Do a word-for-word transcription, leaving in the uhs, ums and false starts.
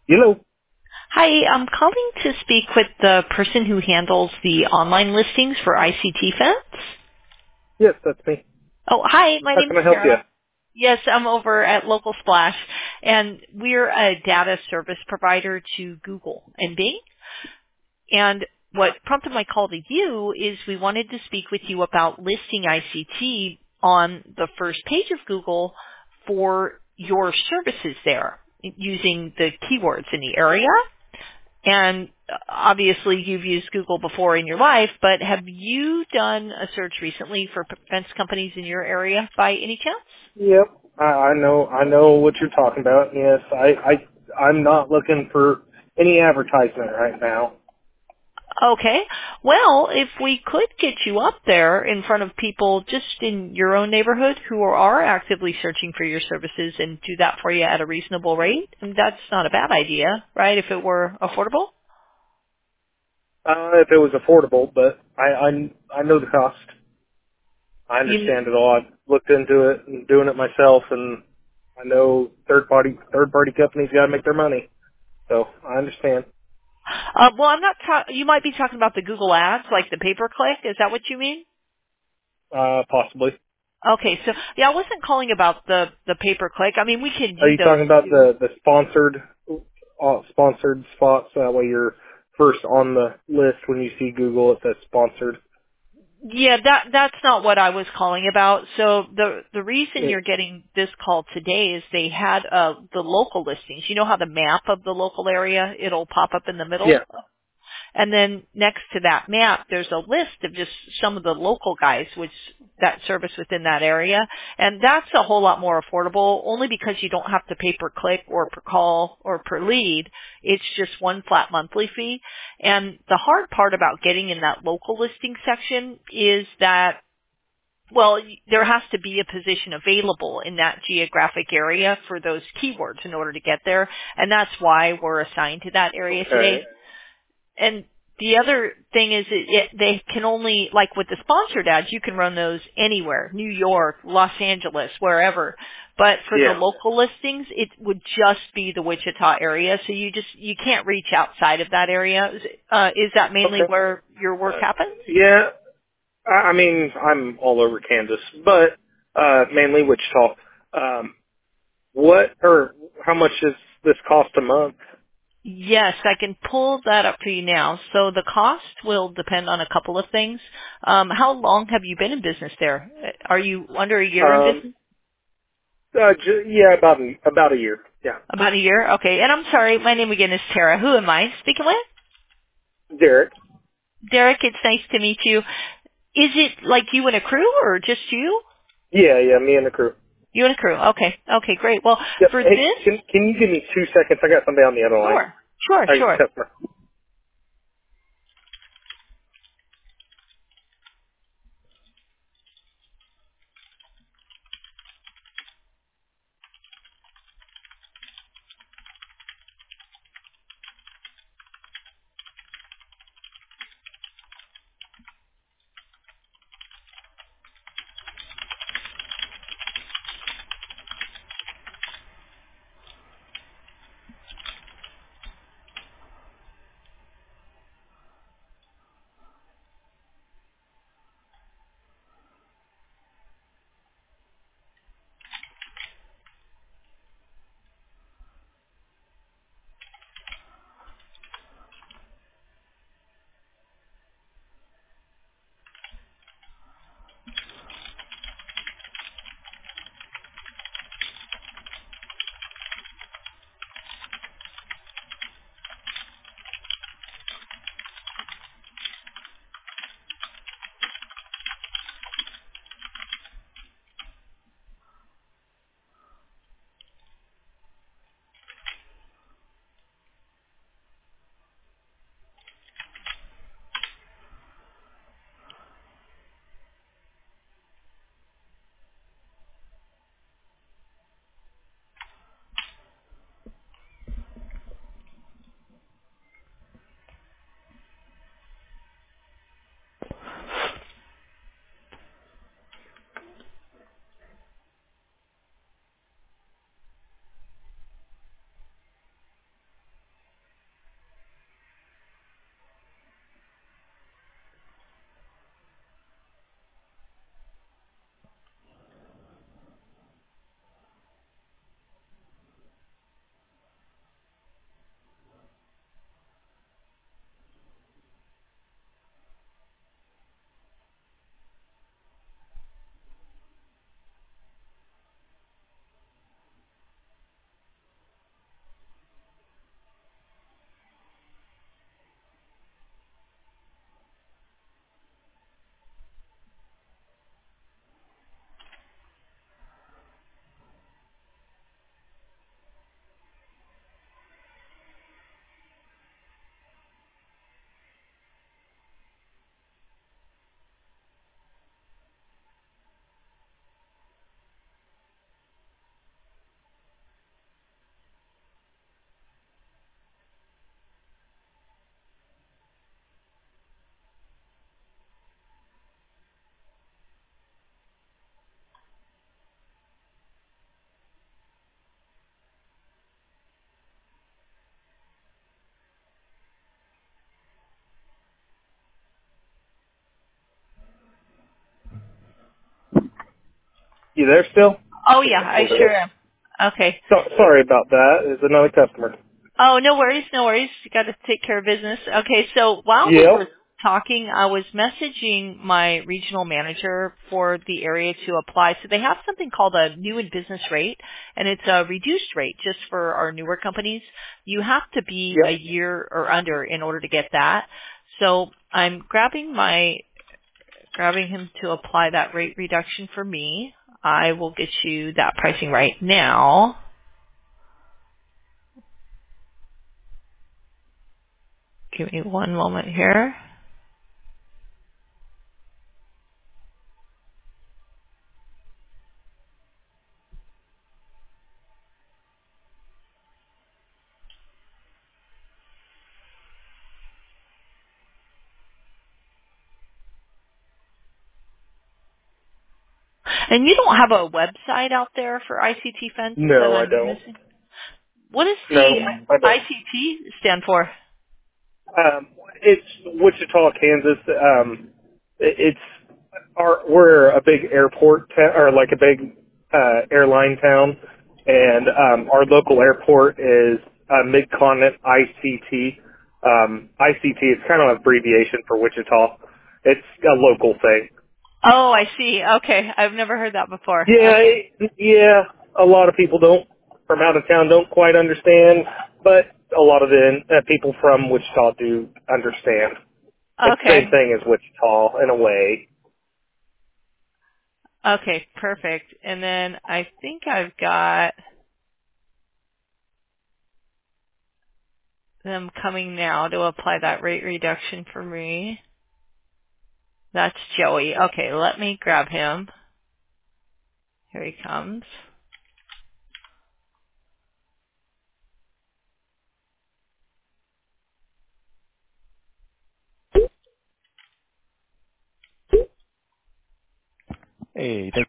Hello. Hi, I'm calling to speak with the person who handles the online listings for I C T Fence. Yes, that's me. Oh, hi, my How name's can I help you? Sarah. Yes, I'm over at Local Splash, and we're a data service provider to Google and Bing. And what prompted my call to you is we wanted to speak with you about listing I C T on the first page of Google for your services there using the keywords in the area. And obviously you've used Google before in your life, but have you done a search recently for fence companies in your area by any chance? Yep. I, I know. I know what you're talking about. Yes, I, I, I'm not looking for any advertisement right now. Okay. Well, if we could get you up there in front of people just in your own neighborhood who are actively searching for your services and do that for you at a reasonable rate, and that's not a bad idea, right, if it were affordable? Uh, if it was affordable, but I, I, I know the cost. I You understand it all. I've looked into it and doing it myself, and I know third party, third party companies got to make their money. So I understand. Uh, well, I'm not. Ta- you might be talking about the Google Ads, like the pay per click. Is that what you mean? Uh, possibly. Okay, so yeah, I wasn't calling about the the pay per click. I mean, we can Are do you those talking about too. the the sponsored uh, sponsored spots? That way you're first on the list when you see Google. It says sponsored. Yeah, that that's not what I was calling about. So the the reason It, you're getting this call today is they had uh the local listings. You know how the map of the local area it'll pop up in the middle. yeah. And then next to that map, there's a list of just some of the local guys which that service within that area. And that's a whole lot more affordable only because you don't have to pay per click or per call or per lead. It's just one flat monthly fee. And the hard part about getting in that local listing section is that well, there has to be a position available in that geographic area for those keywords in order to get there. And that's why we're assigned to that area Okay. today. And the other thing is it, it, they can only, like with the sponsored ads, you can run those anywhere, New York, Los Angeles, wherever. But for the Yeah. local listings, it would just be the Wichita area. So you just, you can't reach outside of that area. Uh, is that mainly Okay. where your work Uh, happens? yeah. I, I mean, I'm all over Kansas, but uh, mainly Wichita. Um, what or how much does this cost a month? Yes, I can pull that up for you now. So the cost will depend on a couple of things. Um, how long have you been in business there? Are you under a year in Um, business? uh, j- yeah, about a- about a year. Yeah. About a year? Okay. And I'm sorry, my name again is Tara. Who am I speaking with? Derek. Derek, it's nice to meet you. Is it like you and a crew or just you? Yeah, yeah, me and the crew. You and a crew. Okay. Okay, great. Well, Yep. for Hey, this, can can you give me two seconds? I got somebody on the other line. sure. Sure, Hey, sure. customer. You there still? Oh I think yeah, I'm I still sure there. am. Okay. So, sorry about that. There's another customer. Oh, no worries, no worries. You got to take care of business. Okay, so while we Yep. were talking, I was messaging my regional manager for the area to apply. So they have something called a new and business rate, and it's a reduced rate just for our newer companies. You have to be a Yep. year or under in order to get that. So I'm grabbing my grabbing him to apply that rate reduction for me. I will get you that pricing right now. Give me one moment here. And you don't have a website out there for I C T fences that No, I I'm don't. missing? What does No, the I don't. I C T stand for? Um, it's Wichita, Kansas. Um, it- it's our we're a big airport ta- or like a big uh, airline town, and um, our local airport is uh, Mid-Continent I C T. Um, I C T is kind of an abbreviation for Wichita. It's a local thing. Oh, I see. Okay. I've never heard that before. Yeah, Okay. it, yeah. A lot of people don't from out of town don't quite understand, but a lot of the uh, people from Wichita do understand. It's the same Okay. thing as Wichita in a way. Okay. Perfect. And then I think I've got them coming now to apply that rate reduction for me. That's Joey. Okay. Let me grab him. Here he comes. Hey, thank